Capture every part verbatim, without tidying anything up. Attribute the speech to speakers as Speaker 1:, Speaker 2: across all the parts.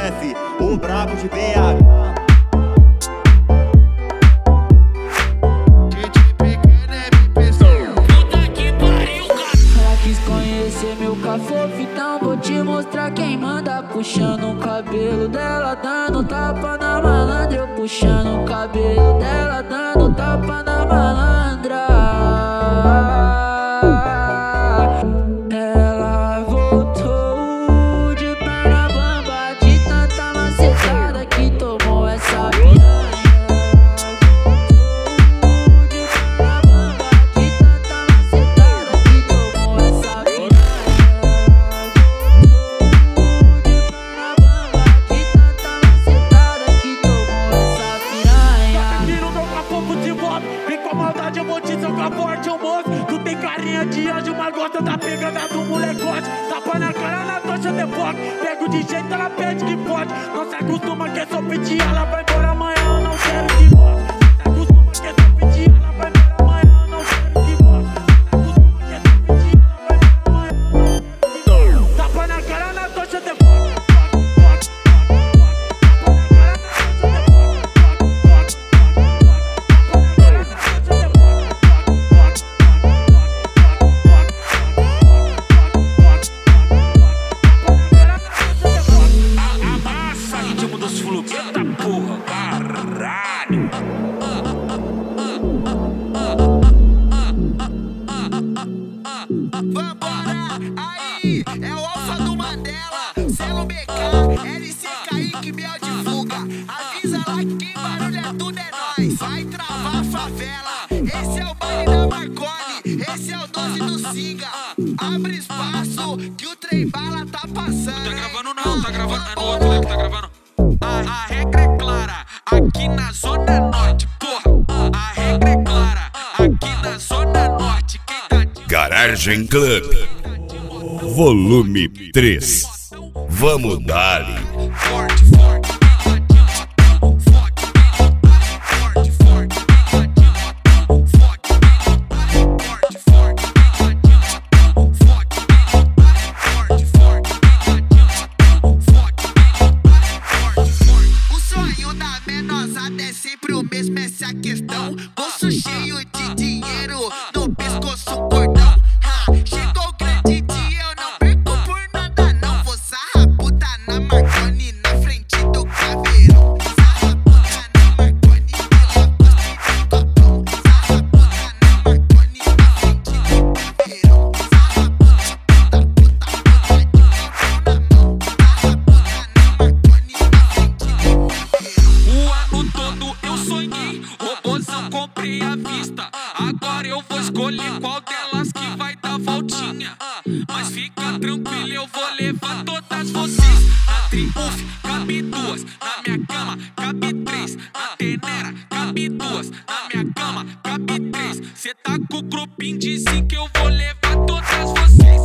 Speaker 1: F, o brabo de B H.
Speaker 2: Fofo, então vou te mostrar quem manda. Puxando o cabelo dela, dando tapa na malandra. Eu puxando o cabelo dela, dando tapa na malandra. Ela voltou de perna bamba, de tanta macetada que tomou essa piranha.
Speaker 3: Eu vou te socar forte, ô moço. Tu tem carinha de anjo, mas gosta da pegada do molecote. Tapa na cara, na tocha de foco. Pego de jeito, ela pede que pode. Não se acostuma que é só pedir, ela vai embora amanhã, eu não quero que volte. Não se acostuma que é só pedir, ela vai embora amanhã, eu não quero que volte. Não se acostuma que é só pedir, ela vai embora amanhã, eu não quero que volte. Tapa na cara, na tocha de foco.
Speaker 4: Vambora, aí, é o Alfa do Mandela, selo B K, L C Kaique, Biel de Fuga. Avisa lá que quem barulha tudo é nóis. Vai travar a favela, esse é o baile da Marconi, esse é o doze do Singa. Abre espaço que o trem bala tá passando.
Speaker 5: Tá gravando não, tá gravando, é no outro, né, que tá gravando. A, a regra é clara, aqui na Zona Norte, porra. A regra é clara, aqui na Zona Norte. Quem tá de...
Speaker 6: Garagem Club, volume três. Vamos dar-lhe.
Speaker 5: Forte, forte.
Speaker 4: Essa é a questão, bolso cheio de dinheiro, no pescoço cordão. Ha, chegou o grande dia, eu não perco por nada não. Vou sarraputa na Marconi, na frente do caveirão. Sarraputa na Marconi, pela costa e do copão. Sarraputa na Marconi, na frente do caveirão. Sarraputa, puta, puta, puta, de copão na mão. Sarraputa na Marconi, na frente do caveirão.
Speaker 5: O ano todo eu sonhei, robôzão comprei à vista. Agora eu vou escolher qual delas que vai dar voltinha. Mas fica tranquilo, eu vou levar todas vocês. Na Triumph cabe duas, na minha cama cabe três. Na Tenera cabe duas, na minha cama cabe três. Cê tá com o grupinho de cinco, eu vou levar todas vocês.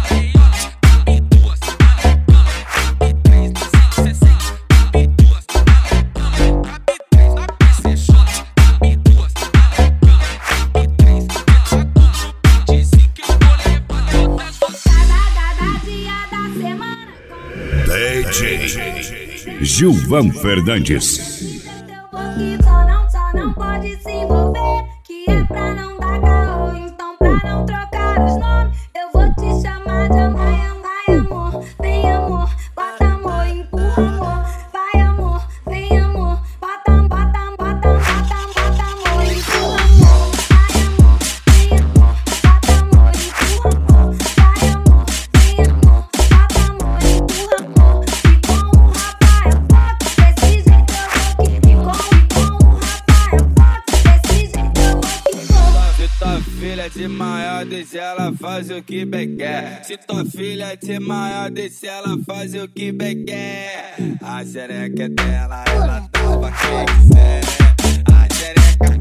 Speaker 6: D J Gilvan Fernandes.
Speaker 7: Só não, só não pode se envolver, que é pra não dar caô. Então pra não trocar os nomes, eu vou te chamar de amor. Vai amor, vem amor, bota amor, empurra amor. Vai amor, vem amor, bota, bota, bota, bota, bota amor, empurra amor. Vai amor, vem amor, bota amor, empurra amor. Vai amor, vem amor, bota amor, empurra amor. E com um rapaz eu foto, desse jeito eu vou que e com, e com um rapaz eu foto, desse jeito eu vou que vou.
Speaker 8: Se tua filha de maior, deixa ela fazer o que bem quer. Se tua filha de maior, deixa ela fazer o que bem quer. A xereca é dela, ela tava quem quiser. A xereca